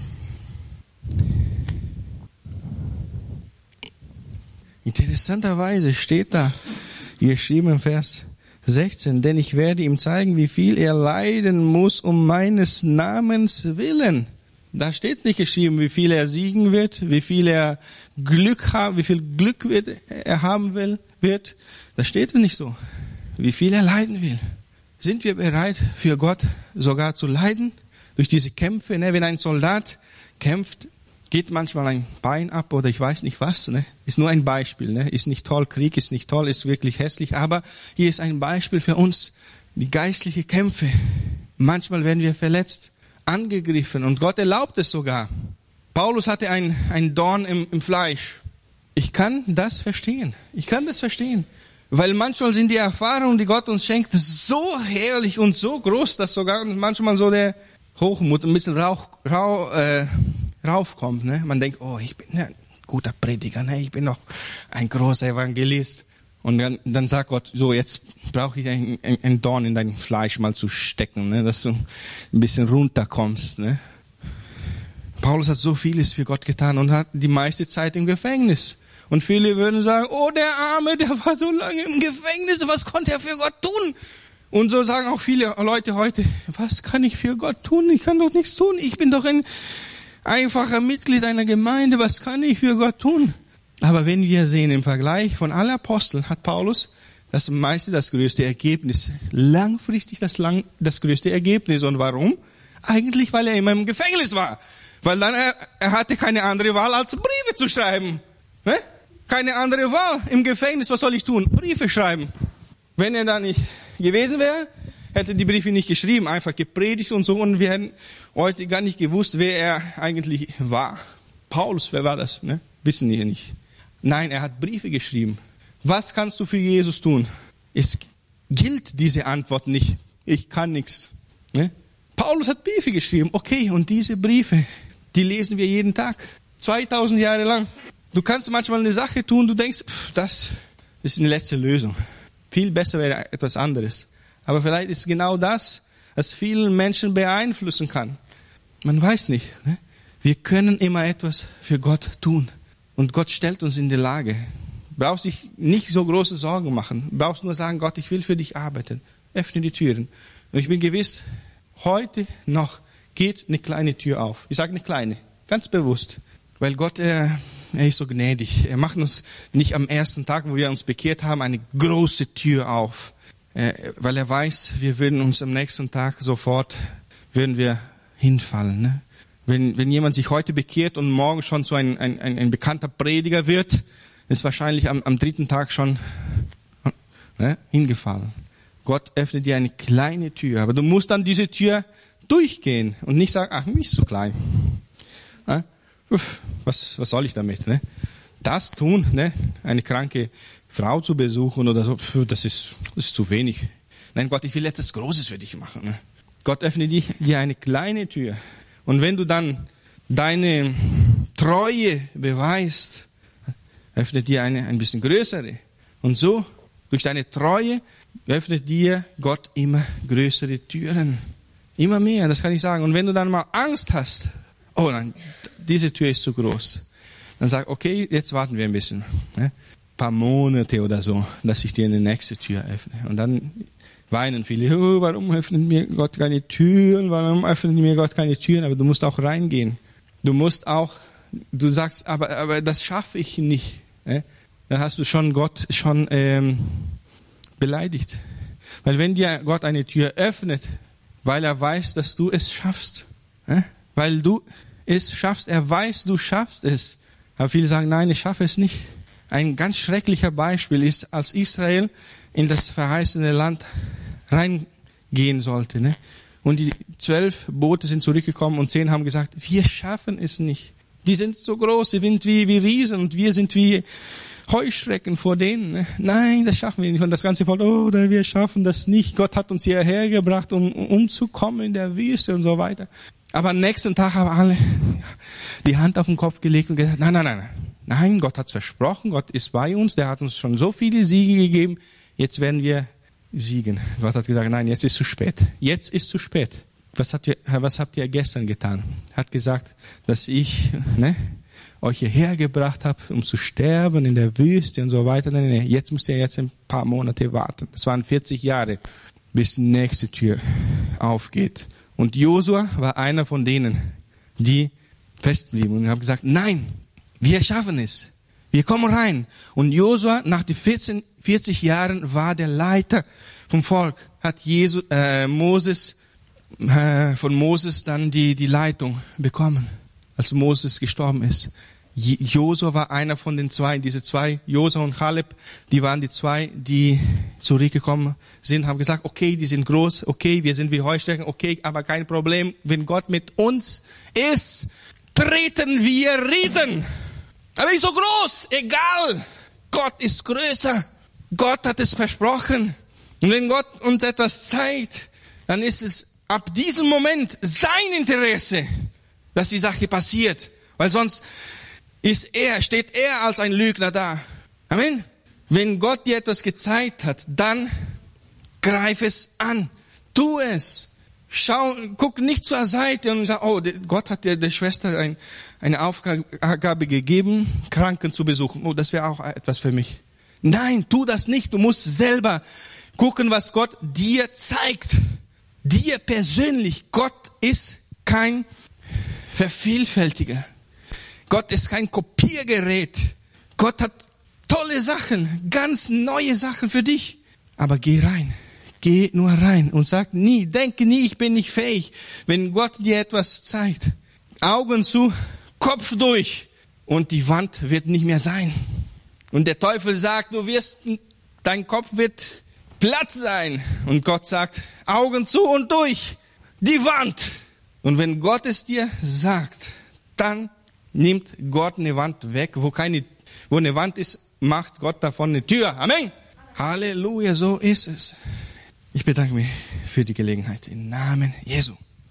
A: Interessanterweise steht da, hier geschrieben im Vers sechzehn, denn ich werde ihm zeigen, wie viel er leiden muss um meines Namens willen. Da steht nicht geschrieben, wie viel er siegen wird, wie viel er Glück haben, wie viel Glück wird er haben will, wird. Das steht nicht so. Wie viel er leiden will. Sind wir bereit, für Gott sogar zu leiden? Durch diese Kämpfe, ne? Wenn ein Soldat kämpft, geht manchmal ein Bein ab oder ich weiß nicht was, ne? Ist nur ein Beispiel, ne? Ist nicht toll, Krieg ist nicht toll, ist wirklich hässlich, aber hier ist ein Beispiel für uns, die geistliche Kämpfe. Manchmal werden wir verletzt, angegriffen und Gott erlaubt es sogar. Paulus hatte ein, ein Dorn im, im Fleisch. Ich kann das verstehen. Ich kann das verstehen. Weil manchmal sind die Erfahrungen, die Gott uns schenkt, so herrlich und so groß, dass sogar manchmal so der Hochmut ein bisschen rauch, rau, äh, raufkommt. Ne? Man denkt, oh, ich bin ein guter Prediger, ne? Ich bin noch ein großer Evangelist. Und dann, dann sagt Gott, so jetzt brauche ich ein, ein, ein Dorn in dein Fleisch mal zu stecken, ne? Dass du ein bisschen runterkommst. Ne? Paulus hat so vieles für Gott getan und hat die meiste Zeit im Gefängnis. Und viele würden sagen, oh, der Arme, der war so lange im Gefängnis, was konnte er für Gott tun? Und so sagen auch viele Leute heute, was kann ich für Gott tun? Ich kann doch nichts tun. Ich bin doch ein einfacher Mitglied einer Gemeinde. Was kann ich für Gott tun? Aber wenn wir sehen, im Vergleich von allen Aposteln hat Paulus das meiste, das größte Ergebnis. Langfristig das, lang, das größte Ergebnis. Und warum? Eigentlich, weil er immer im Gefängnis war. Weil dann er, er hatte keine andere Wahl, als Briefe zu schreiben. Ne? Keine andere Wahl. Im Gefängnis, was soll ich tun? Briefe schreiben. Wenn er da nicht gewesen wäre, hätte die Briefe nicht geschrieben, einfach gepredigt und so. Und wir hätten heute gar nicht gewusst, wer er eigentlich war. Paulus, wer war das? Ne? Wissen wir nicht. Nein, er hat Briefe geschrieben. Was kannst du für Jesus tun? Es gilt diese Antwort nicht. Ich kann nichts. Ne? Paulus hat Briefe geschrieben. Okay, und diese Briefe, die lesen wir jeden Tag. zweitausend Jahre lang. Du kannst manchmal eine Sache tun, du denkst, pff, das ist eine letzte Lösung. Viel besser wäre etwas anderes. Aber vielleicht ist genau das, was vielen Menschen beeinflussen kann. Man weiß nicht. Ne? Wir können immer etwas für Gott tun. Und Gott stellt uns in die Lage. Brauchst dich nicht so große Sorgen machen. Brauchst nur sagen, Gott, ich will für dich arbeiten. Öffne die Türen. Und ich bin gewiss, heute noch geht eine kleine Tür auf. Ich sage eine kleine, ganz bewusst. Weil Gott, er, er ist so gnädig. Er macht uns nicht am ersten Tag, wo wir uns bekehrt haben, eine große Tür auf. Äh, weil er weiß, wir würden uns am nächsten Tag sofort, würden wir hinfallen. Ne? Wenn, wenn jemand sich heute bekehrt und morgen schon so ein, ein, ein, ein bekannter Prediger wird, ist wahrscheinlich am, am dritten Tag schon ne, hingefallen. Gott öffnet dir eine kleine Tür, aber du musst dann diese Tür durchgehen und nicht sagen, ach, mich ist so klein. Ne? Uff, was, was soll ich damit? Ne? Das tun, ne? Eine kranke Frau zu besuchen oder so, das ist, das ist zu wenig. Nein, Gott, ich will etwas Großes für dich machen. Ne? Gott öffnet dir eine kleine Tür. Und wenn du dann deine Treue beweist, öffnet dir eine ein bisschen größere. Und so, durch deine Treue, öffnet dir Gott immer größere Türen. Immer mehr, das kann ich sagen. Und wenn du dann mal Angst hast, oh nein, diese Tür ist zu groß, dann sag, okay, jetzt warten wir ein bisschen. Ne? Ein paar Monate oder so, dass ich dir eine nächste Tür öffne. Und dann weinen viele, oh, warum öffnet mir Gott keine Türen, warum öffnet mir Gott keine Türen? Aber du musst auch reingehen. Du musst auch, du sagst, aber, aber das schaffe ich nicht. Ne? Dann hast du schon Gott schon ähm, beleidigt. Weil wenn dir Gott eine Tür öffnet, weil er weiß, dass du es schaffst, ne? Weil du es schaffst, er weiß, du schaffst es. Aber viele sagen, nein, ich schaffe es nicht. Ein ganz schrecklicher Beispiel ist, als Israel in das verheißene Land reingehen sollte. Ne? Und die zwölf Boote sind zurückgekommen und zehn haben gesagt, wir schaffen es nicht. Die sind so groß, sie sind wie, wie Riesen und wir sind wie Heuschrecken vor denen. Ne? Nein, das schaffen wir nicht. Und das ganze Volk, oh, wir schaffen das nicht. Gott hat uns hierher gebracht, um umzukommen in der Wüste und so weiter. Aber am nächsten Tag haben alle die Hand auf den Kopf gelegt und gesagt, nein, nein, nein, nein, Gott hat es versprochen, Gott ist bei uns, der hat uns schon so viele Siege gegeben, jetzt werden wir siegen. Gott hat gesagt, nein, jetzt ist zu spät, jetzt ist zu spät. Was habt ihr, was habt ihr gestern getan? Hat gesagt, dass ich ne, euch hierher gebracht habe, um zu sterben in der Wüste und so weiter. Nein, nein, jetzt müsst ihr jetzt ein paar Monate warten. Das waren vierzig Jahre, bis die nächste Tür aufgeht. Und Josua war einer von denen, die festblieben und haben gesagt, nein, wir schaffen es. Wir kommen rein. Und Josua, nach den vierzehn, vierzig Jahren, war der Leiter vom Volk, hat Jesus, äh, Moses, äh, von Moses dann die, die Leitung bekommen, als Moses gestorben ist. Josua war einer von den zwei, diese zwei, Josua und Kaleb, die waren die zwei, die zurückgekommen sind, haben gesagt, okay, die sind groß, okay, wir sind wie Heuschrecken, okay, aber kein Problem, wenn Gott mit uns ist, treten wir Riesen. Aber nicht so groß, egal, Gott ist größer, Gott hat es versprochen. Und wenn Gott uns etwas zeigt, dann ist es ab diesem Moment sein Interesse, dass die Sache passiert, weil sonst ist er, steht er als ein Lügner da. Amen. Wenn Gott dir etwas gezeigt hat, dann greif es an. Tu es. Schau, guck nicht zur Seite und sag, oh, Gott hat der, der Schwester ein, eine Aufgabe gegeben, Kranken zu besuchen. Oh, das wäre auch etwas für mich. Nein, tu das nicht. Du musst selber gucken, was Gott dir zeigt. Dir persönlich. Gott ist kein Vervielfältiger. Gott ist kein Kopiergerät. Gott hat tolle Sachen, ganz neue Sachen für dich. Aber geh rein. Geh nur rein und sag nie, denke nie, ich bin nicht fähig. Wenn Gott dir etwas zeigt, Augen zu, Kopf durch und die Wand wird nicht mehr sein. Und der Teufel sagt, du wirst, dein Kopf wird platt sein. Und Gott sagt, Augen zu und durch, die Wand. Und wenn Gott es dir sagt, dann nimmt Gott eine Wand weg, wo keine, wo eine Wand ist, macht Gott davon eine Tür. Amen. Halleluja, so ist es. Ich bedanke mich für die Gelegenheit im Namen Jesu.